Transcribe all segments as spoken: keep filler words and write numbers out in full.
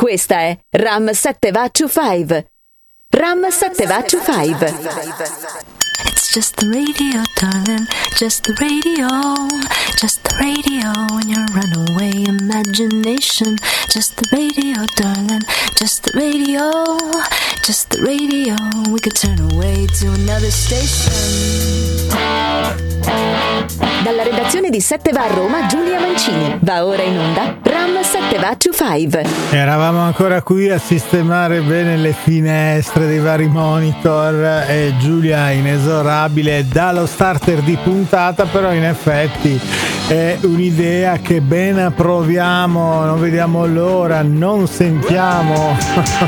Questa è Ram settanta cinque. Ram settanta cinque. It's just the radio, darling, just the radio, just the radio in your runaway imagination. Just the radio, darling, just the radio, just the radio. We could turn away to another station. Dalla redazione di sette va a Roma, Giulia Mancini. Va ora in onda Ram settanta cinque. Eravamo ancora qui a sistemare bene le finestre dei vari monitor e Giulia inesorabile dallo starter di puntata, però in effetti è un'idea che ben approviamo, non vediamo l'ora, non sentiamo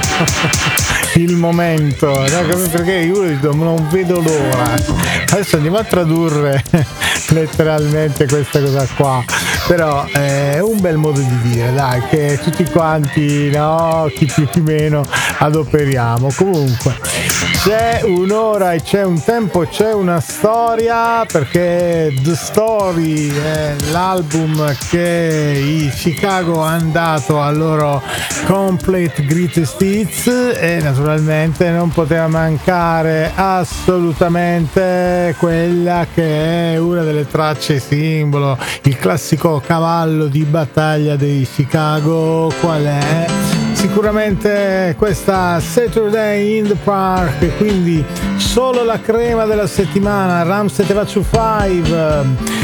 il momento, perché io non vedo l'ora. Adesso andiamo a tradurre letteralmente questa cosa qua, però è un bel modo di dire, dai, che tutti quanti, no, chi più chi meno adoperiamo. Comunque c'è un'ora e c'è un tempo, c'è una storia, perché The Story è l'album che i Chicago hanno dato al loro Complete Greatest Hits e naturalmente non poteva mancare assolutamente quella che è una delle tracce simbolo, il classico cavallo di battaglia dei Chicago. Qual è? Sicuramente questa Saturday in the Park, e quindi solo la crema della settimana. Ram settanta cinque,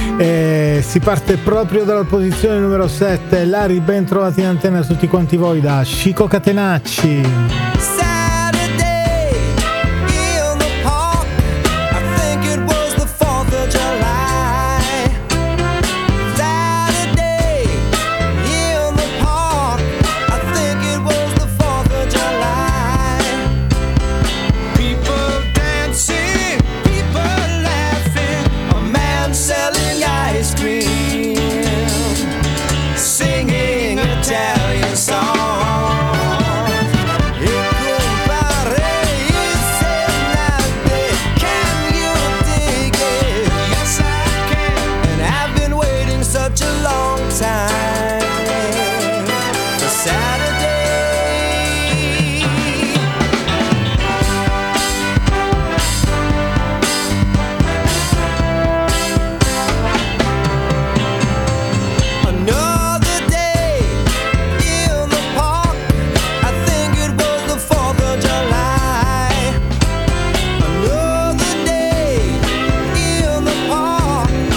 e si parte proprio dalla posizione numero sette. La ben trovati in antenna a tutti quanti voi da Chico Catenacci.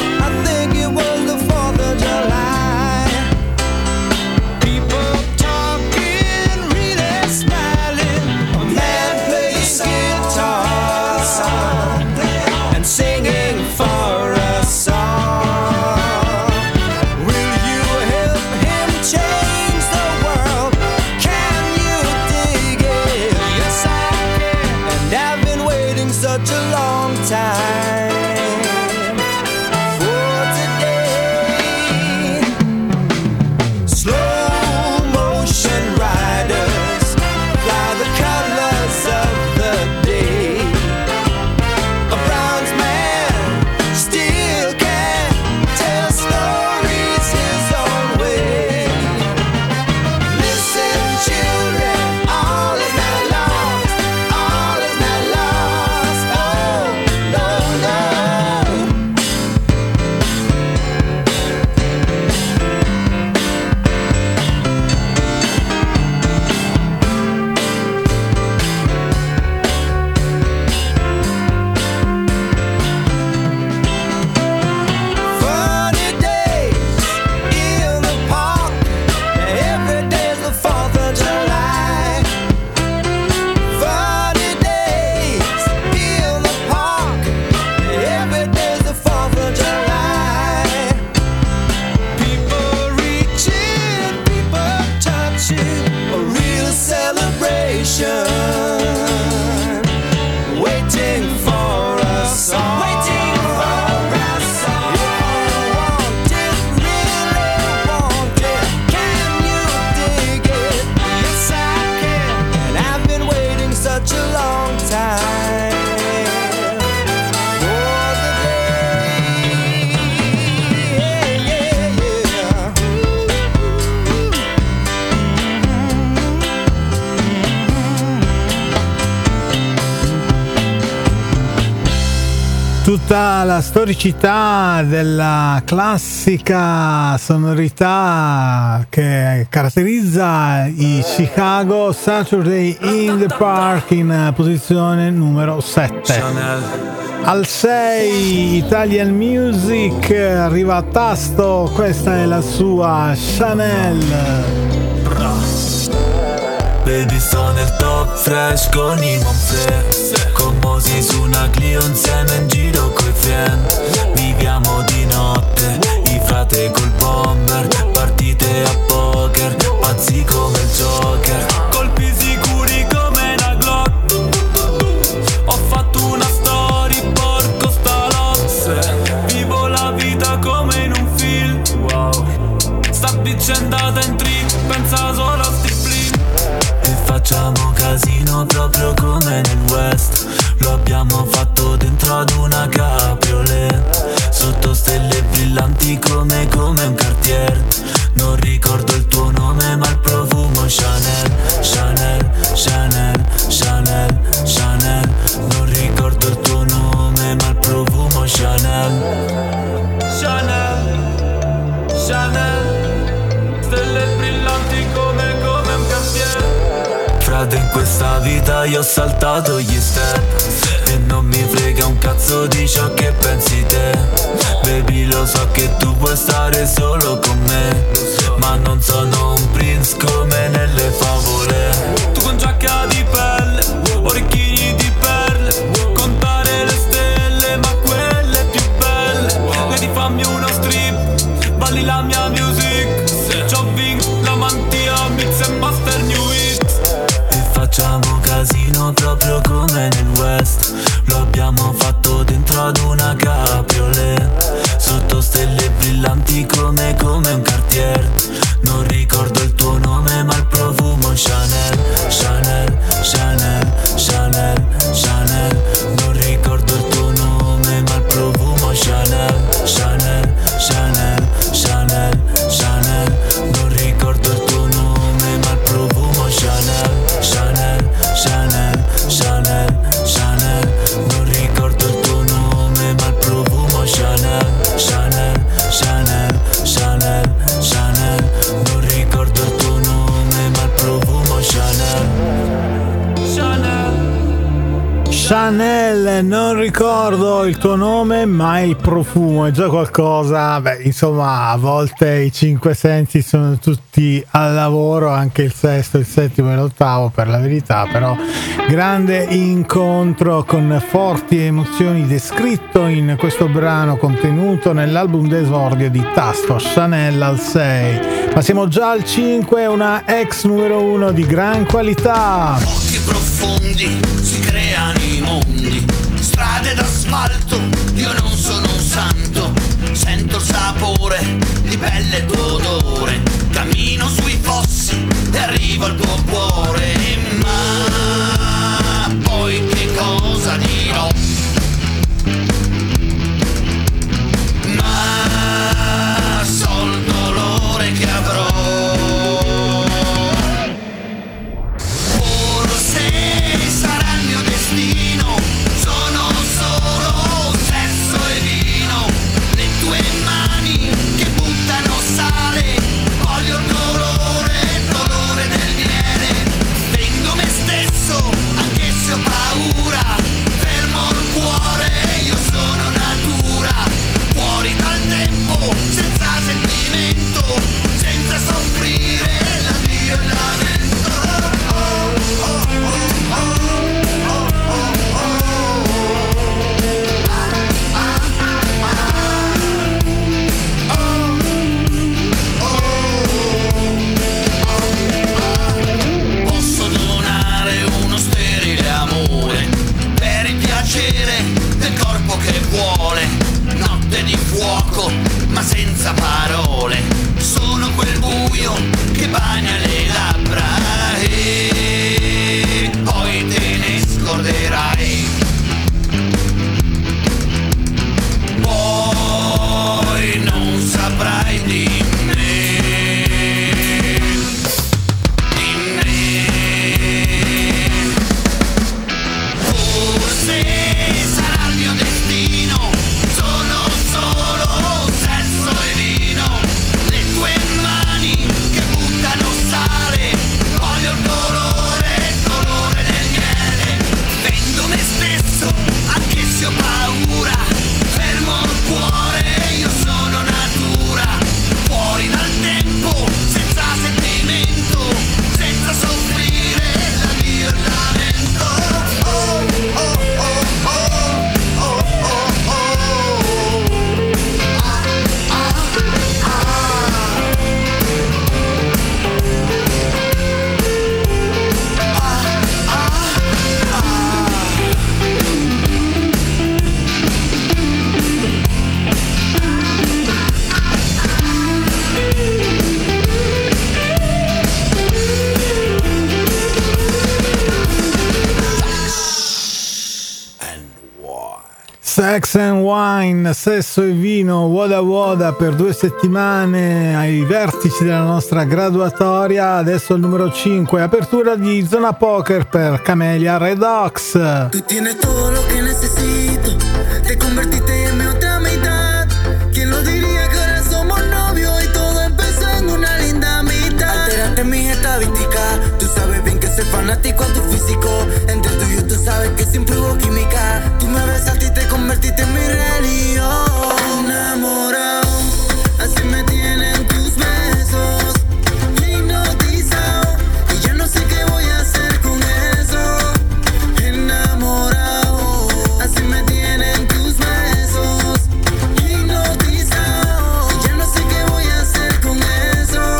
People talk tutta la storicità della classica sonorità che caratterizza i Chicago Saturday in the Park in posizione numero sette. Al sei Italian Music arriva a tasto, questa è la sua Chanel. Baby, sto nel top fresh con i Monfre, commosi su una Clio insieme in giro coi friend. Viviamo di notte, i frate col bomber, partite a poker, pazzi come il Joker, colpi sicuri come una Glock. Ho fatto una story, porco sta Lops, vivo la vita come in un film. Wow, sta bitch è andata in trip, pensa solo a sti flip. Facciamo casino proprio come nel West, lo abbiamo fatto dentro ad una cabriolet, sotto stelle brillanti come come un Cartier. Non ricordo il tuo nome ma il profumo Chanel, Chanel, Chanel, Chanel, Chanel. Non ricordo il tuo nome ma il profumo Chanel, Chanel, Chanel. Stelle brillanti come come un Cartier. Frate, in questa vita io ho saltato gli step e non mi frega un cazzo di ciò che pensi te. Baby, lo so che tu puoi stare solo con me, ma non sono un prince come nelle favole. Tu con giacca di pelle, orecchini di perle, contare le stelle ma quelle più belle. Vedi, fammi uno strip, balli la mia music, c'ho vinto la mantia, mix e master new hit. Facciamo casino proprio come nel West, lo abbiamo fatto dentro ad una cabriolet, sotto stelle brillanti come come un Cartier. Non ricordo il tuo nome ma il profumo Chanel, Chanel, Chanel, Chanel, Chanel. Non ricordo il tuo nome ma il profumo Chanel, Chanel, Chanel, Chanel, Chanel. Non ricordo il tuo nome ma il profumo Chanel, Chanel, Chanel, Chanel, Chanel. Non ricordo il tuo nome ma il profumo Chanel, Chanel, Chanel, Chanel, Chanel. Non ricordo il tuo nome ma il profumo Chanel, Chanel. Chanel, non ricordo il tuo nome ma il profumo, è già qualcosa. Beh, insomma, a volte i cinque sensi sono tutti al lavoro, anche il sesto, il settimo e l'ottavo per la verità, però grande incontro con forti emozioni descritto in questo brano contenuto nell'album d'esordio di Tasto, Chanel al sei. Ma siamo già al cinque, una ex numero uno di gran qualità. Occhi profondi, si creano i mondi, strade d'asfalto, io non sono un santo, sento il sapore di pelle e tuo odore, cammino sui fossi e arrivo al tuo cuore, ma poi che cosa dirò? Ma so il dolore che avrò. Forse sarà il mio destino, sono solo sesso e vino, le tue mani che buttano sale, voglio il dolore. Sex and Wine, sesso e vino, Woda Woda per due settimane ai vertici della nostra graduatoria. Adesso il numero cinque, apertura di Zona Poker per Camelia Redox. Tu tienes todo lo que necesito, te convertiste en mi otra mitad. ¿Quién lo diría que ahora somos novios y todo empezó en una linda mitad? Alteraste mis estadísticas, tú sabes bien que soy fanático a tu físico. Entre tú y yo tú sabes que siempre hubo química. Tú me besaste y te convertiste en mi religión. Enamorado, así me tienen tus besos. Hipnotizado, y ya no sé qué voy a hacer con eso. Enamorado, así me tienen tus besos. Hipnotizado, y ya no sé qué voy a hacer con eso.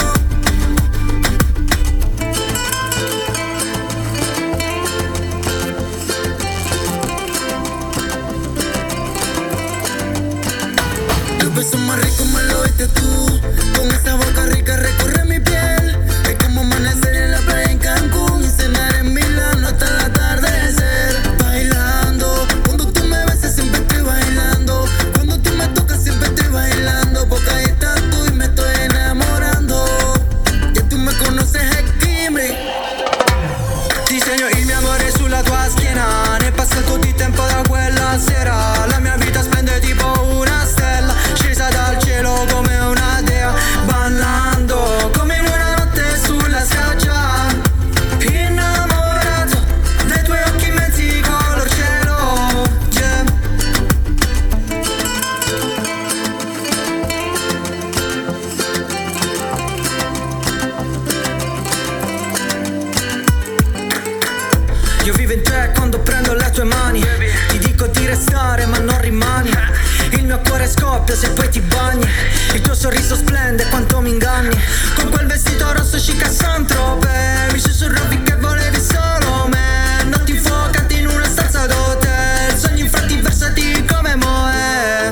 Los besos más ricos me lo diste tú. Con esa boca rica recorre mi piel. Es como amanecer en la playa en Cancún y cenar en Milano hasta el atardecer. Bailando, cuando tú me besas siempre estoy bailando. Cuando tú me tocas siempre estoy bailando. Porque ahí estás tú y me estoy enamorando. Ya tú me conoces è Kimberly. Ti segno il mio amore sulla tua schiena. Ne è passato di tempo da quella sera. La mia vita splende tipo una stella scesa dal cielo come una dea, ballando come in una notte sulla spiaggia. Innamorato dai tuoi occhi mezzi color cielo, yeah. Io vivo in te quando prendo le tue mani. Ti dico di restare ma non rimani. Il mio cuore scoppia se poi ti bagni. Il tuo sorriso splende quanto mi inganni. Con quel vestito rosso chic a Saint-Tropez. Mi sussurravi che volevi solo me. Notti infuocati in una stanza d'hotel. Sogni infranti versati come Moe.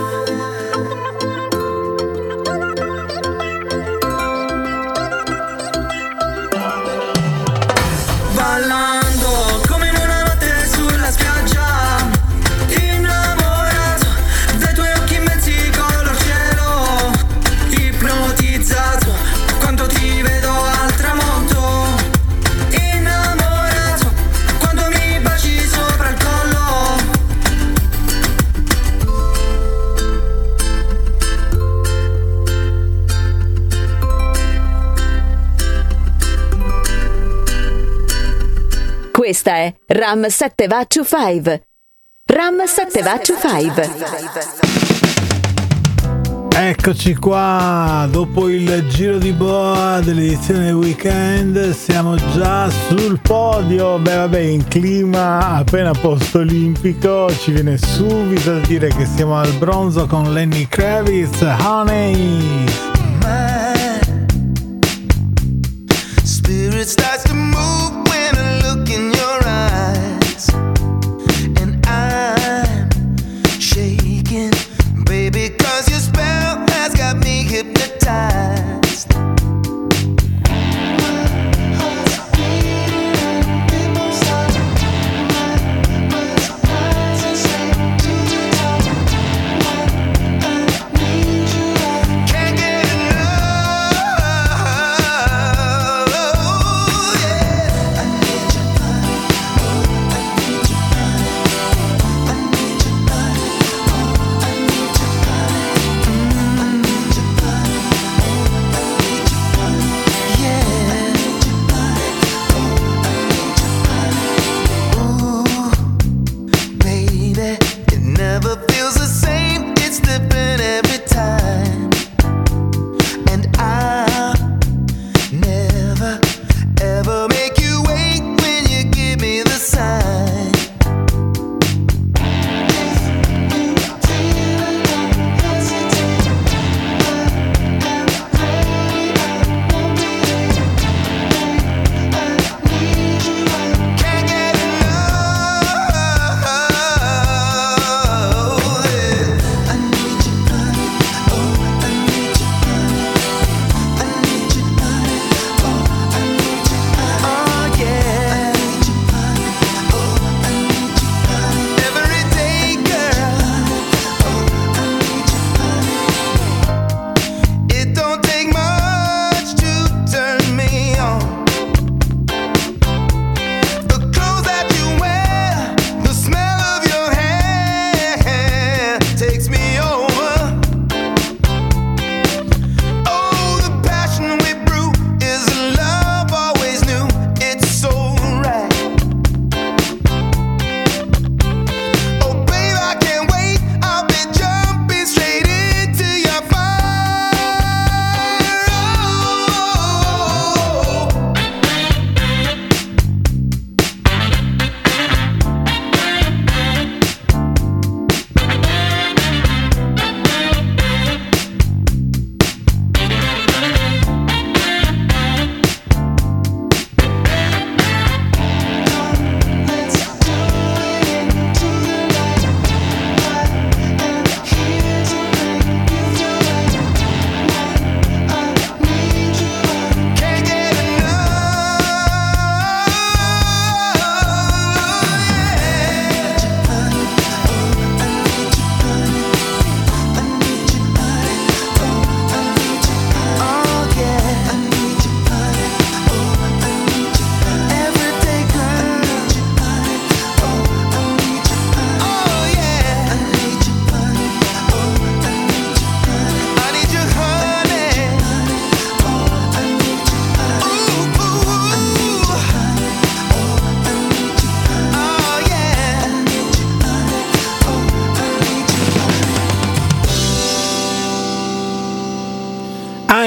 Ballando come in una notte sulla spiaggia. Innamorato dai tuoi occhi mezzi color cielo. Ipnotizzato quando ti vedo al tramonto. Innamorato quando mi baci sopra il collo. Questa è Ram sette va to cinque. Ram sette va to cinque. Eccoci qua, dopo il giro di boa dell'edizione weekend siamo già sul podio. Beh vabbè, in clima appena post olimpico ci viene subito da dire che siamo al bronzo con Lenny Kravitz, Honey. My spirit starts to move when I look in your eyes, and I'm shaking, baby, 'cause your spell has got me hypnotized. Can't get enough.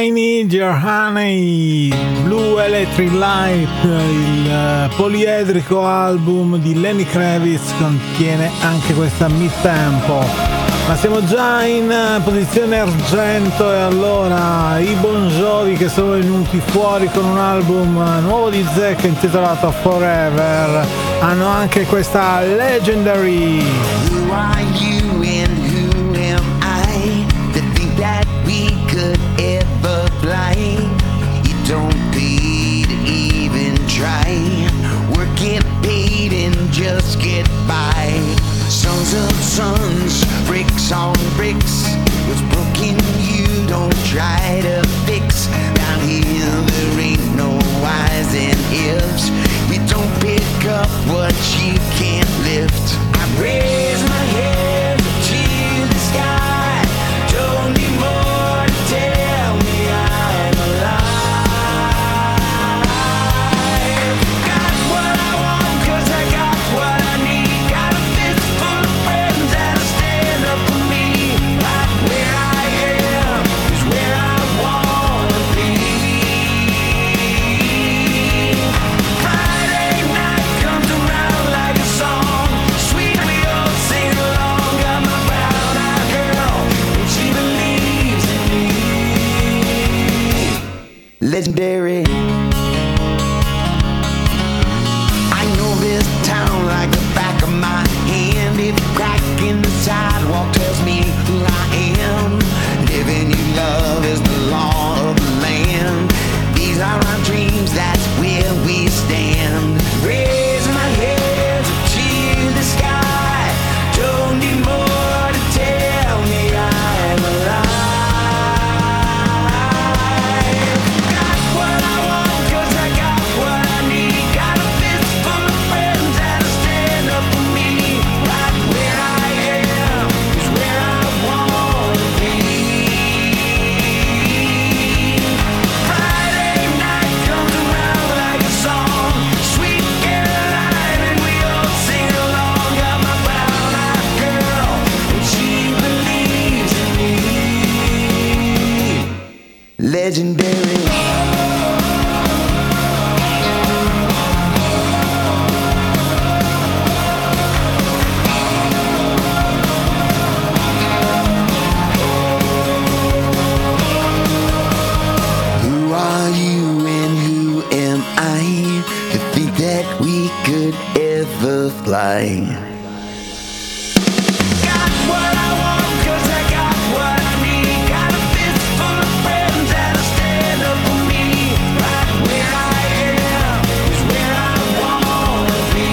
I Need Your Honey, Blue Electric Light, il poliedrico album di Lenny Kravitz contiene anche questa mid-tempo. Ma siamo già in posizione argento e allora i Bon Jovi, che sono venuti fuori con un album nuovo di Zack intitolato Forever, hanno anche questa Legendary. Who are you and who am I to think that we could ever fly? You don't pay to even try. Work get paid and just get by. Sons of sons, bricks on bricks. What's broken you don't try to fix. Down here there ain't no whys and ifs. You don't pick up what you can't lift. I raise my head to the sky. Don't need more to tell me I'm alive. Got what I want 'cause I got what I need. Got a fist full of friends that'll stand up for me. Right where I am is where I wanna be. Friday night comes around like a song. Sweet, we all sing along. Got my brown-eyed girl, and she believes in me. Legendary. I know this town like the back of my hand. Every crack in the sidewalk tells me who I am. Living you love is the law of the land. These are our dreams, that's where we stand. Raise my head to the sky. Don't need more to tell me I'm alive. Got what I want 'cause I got what I need. Got a fist full of friends that'll stand up for me. Right where I am is where I wanna be. Friday night comes around like a song. Sweet Caroline, and we all sing along. Got my brown-eyed girl, and she believes in me. Legendary. Who are you and who am I to think that we could ever fly? Got what I want 'cause I got what I need. Got a fist full of friends that'll stand up for me. Right where I am is where I wanna be.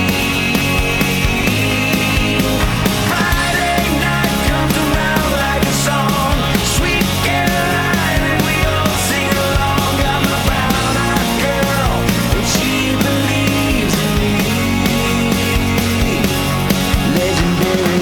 Friday night comes around like a song. Sweet Caroline, and we all sing along. Got my brown-eyed girl, and she believes in me. Legendary.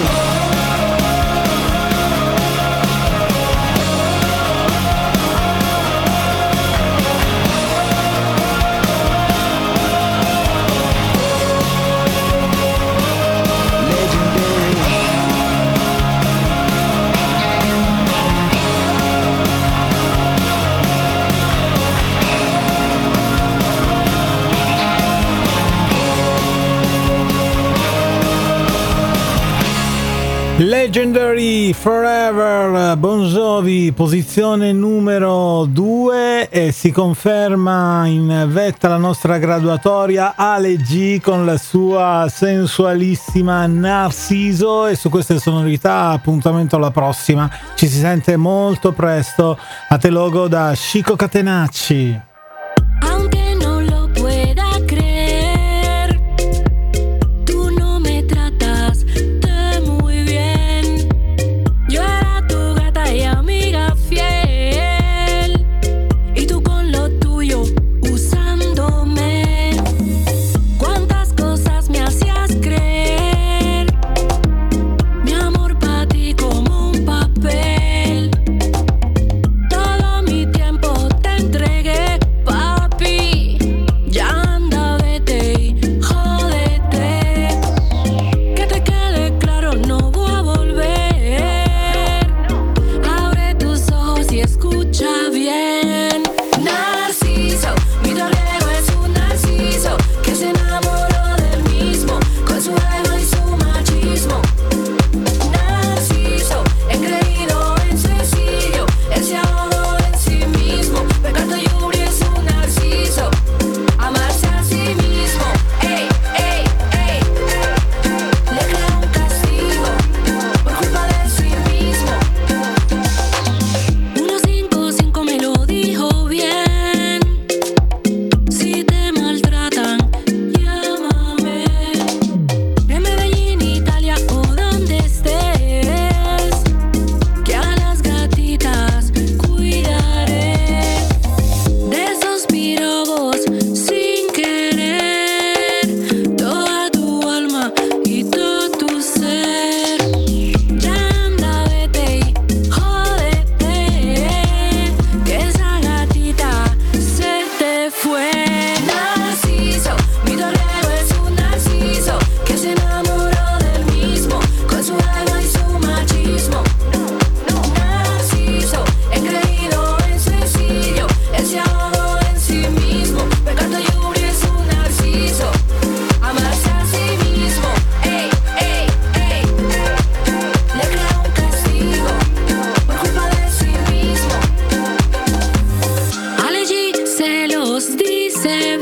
Legendary Forever, Bon Jovi, posizione numero due, e si conferma in vetta la nostra graduatoria Ale G con la sua sensualissima Narciso, e su queste sonorità appuntamento alla prossima, ci si sente molto presto. A te logo da Chico Catenacci. Aunque no lo pueda creer, tú no me trataste muy bien. Yo era tu gata y amiga fiel, y tú con lo tuyo usándome. Cuántas cosas me hacías creer, mi amor para ti como un papel. Todo mi tiempo te entregué.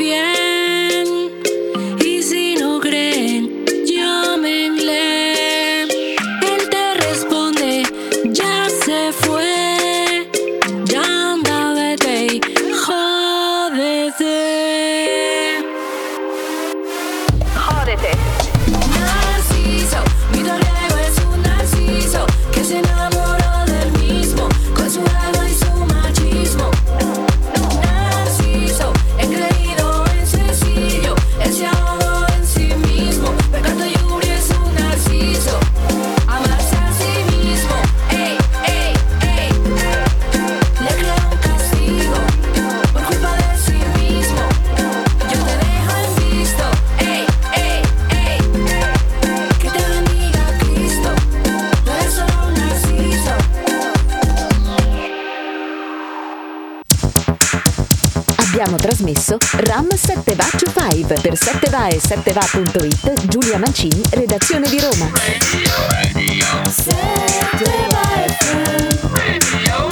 bien. Y si no creen, llámenle. Él te responde, ya se fue. Ya anda, vete y jódete. Jódete. Narciso, mi torero es un narciso que se enamoró del mismo con su ego y su machismo. Narciso, engreído en sencillo, él se ahogó en sí mismo. Pecado y Yuri es un narciso, amarse a sí mismo. Ey, ey, ey, le crea un castigo por culpa de sí mismo. Yo te dejo en visto. Ey, ey, ey, que te bendiga Cristo. Tú eres solo un narciso. Abbiamo trasmesso Ram sette Va to cinque per sette va e sette va punto it. Giulia Mancini, redazione di Roma. sette va F M.